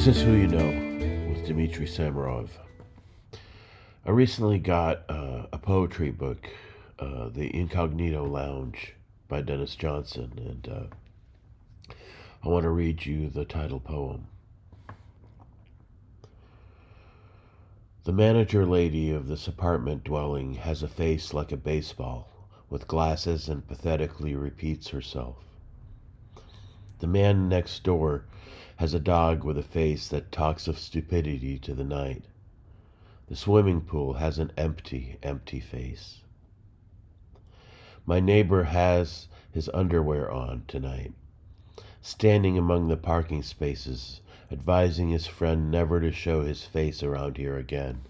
is Who You Know with Dmitry Samarov. I recently got a poetry book, The Incognito Lounge by Dennis Johnson, and I want to read you the title poem. The manager lady of this apartment dwelling has a face like a baseball, with glasses, and pathetically repeats herself. The man next door has a dog with a face that talks of stupidity to the night. The swimming pool has an empty, empty face. My neighbor has his underwear on tonight, standing among the parking spaces, advising his friend never to show his face around here again.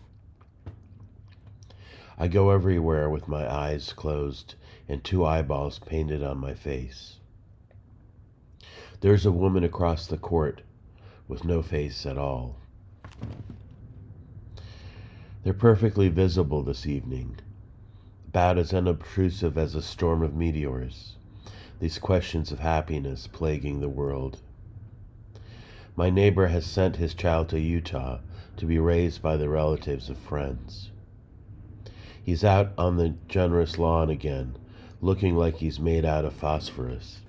I go everywhere with my eyes closed and two eyeballs painted on my face. There's a woman across the court with no face at all. They're perfectly visible this evening, about as unobtrusive as a storm of meteors, these questions of happiness plaguing the world. My neighbor has sent his child to Utah to be raised by the relatives of friends. He's out on the generous lawn again, looking like he's made out of phosphorus.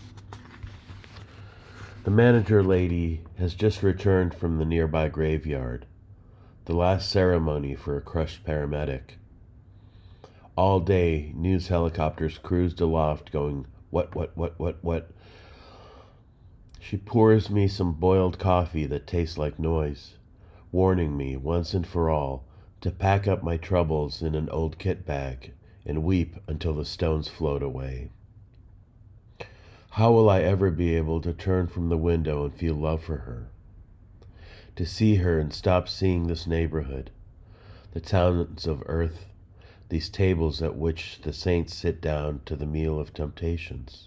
The manager lady has just returned from the nearby graveyard, the last ceremony for a crushed paramedic. All day, news helicopters cruised aloft going, what? She pours me some boiled coffee that tastes like noise, warning me, once and for all, to pack up my troubles in an old kit bag and weep until the stones float away. How will I ever be able to turn from the window and feel love for her? To see her and stop seeing this neighborhood, the towns of earth, these tables at which the saints sit down to the meal of temptations.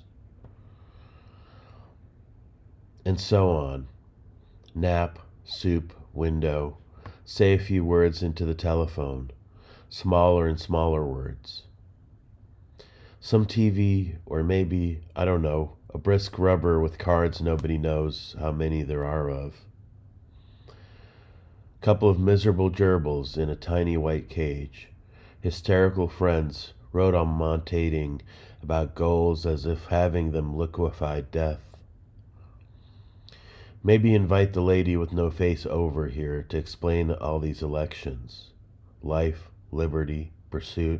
And so on. Nap, soup, window, say a few words into the telephone, smaller and smaller words. Some TV, or maybe, I don't know, a brisk rubber with cards nobody knows how many there are of. Couple of miserable gerbils in a tiny white cage. Hysterical friends rhodomontading about goals as if having them liquefied death. Maybe invite the lady with no face over here to explain all these elections. Life, liberty, pursuit.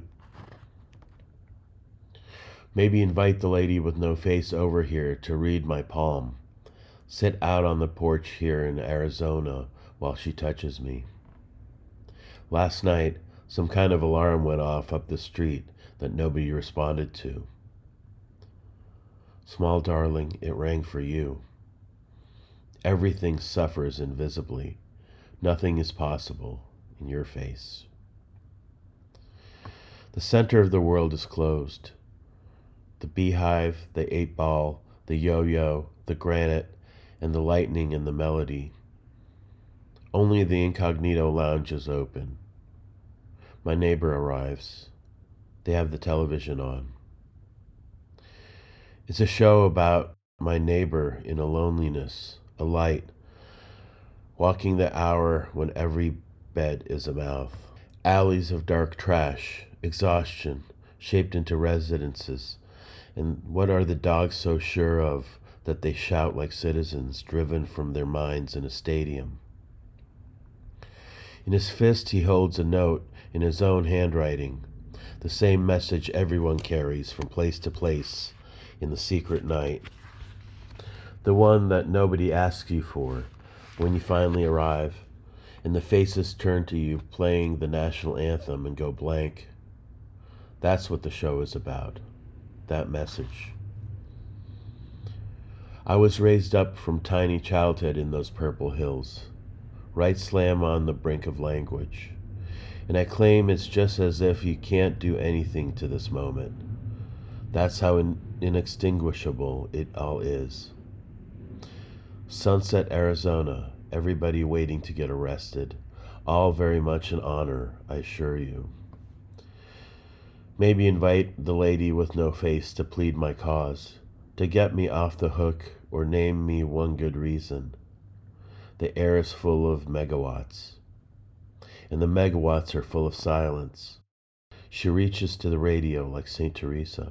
Maybe invite the lady with no face over here to read my palm. Sit out on the porch here in Arizona while she touches me. Last night, some kind of alarm went off up the street that nobody responded to. Small darling, it rang for you. Everything suffers invisibly. Nothing is possible in your face. The center of the world is closed. The beehive, the 8-ball, the yo-yo, the granite, and the lightning and the melody. Only the incognito lounge is open. My neighbor arrives. They have the television on. It's a show about my neighbor in a loneliness, a light, walking the hour when every bed is a mouth. Alleys of dark trash, exhaustion, shaped into residences. And what are the dogs so sure of that they shout like citizens driven from their minds in a stadium? In his fist he holds a note in his own handwriting, the same message everyone carries from place to place in the secret night. The one that nobody asks you for when you finally arrive, and the faces turn to you playing the national anthem and go blank. That's what the show is about, that message. I was raised up from tiny childhood in those purple hills, right slam on the brink of language. And I claim it's just as if you can't do anything to this moment. That's how inextinguishable it all is. Sunset, Arizona, everybody waiting to get arrested. All very much an honor, I assure you. Maybe invite the lady with no face to plead my cause, to get me off the hook or name me one good reason. The air is full of megawatts, and the megawatts are full of silence. She reaches to the radio like St. Teresa.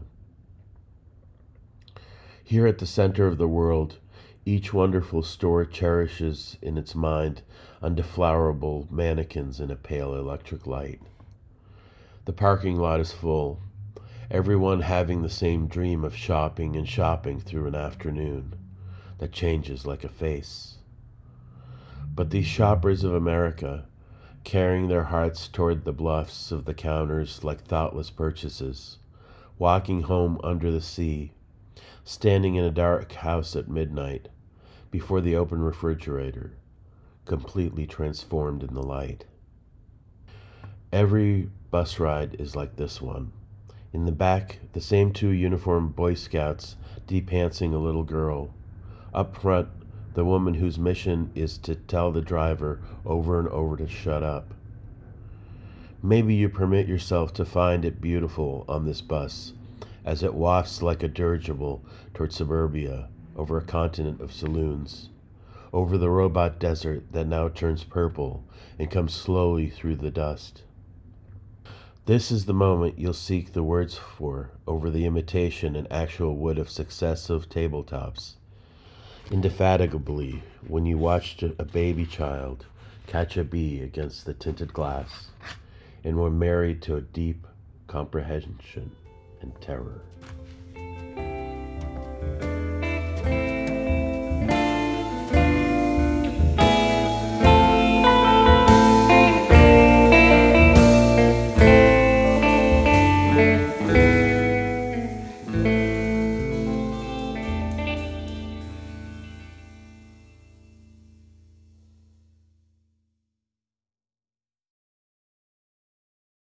Here at the center of the world, each wonderful store cherishes in its mind undeflowerable mannequins in a pale electric light. The parking lot is full, everyone having the same dream of shopping and shopping through an afternoon that changes like a face. But these shoppers of America, carrying their hearts toward the bluffs of the counters like thoughtless purchases, walking home under the sea, standing in a dark house at midnight, before the open refrigerator, completely transformed in the light. Every bus ride is like this one. In the back, the same two uniformed Boy Scouts depantsing a little girl. Up front, the woman whose mission is to tell the driver over and over to shut up. Maybe you permit yourself to find it beautiful on this bus, as it wafts like a dirigible toward suburbia, over a continent of saloons, over the robot desert that now turns purple and comes slowly through the dust. This is the moment you'll seek the words for over the imitation and actual wood of successive tabletops. Indefatigably, when you watched a baby child catch a bee against the tinted glass, and were married to a deep comprehension and terror.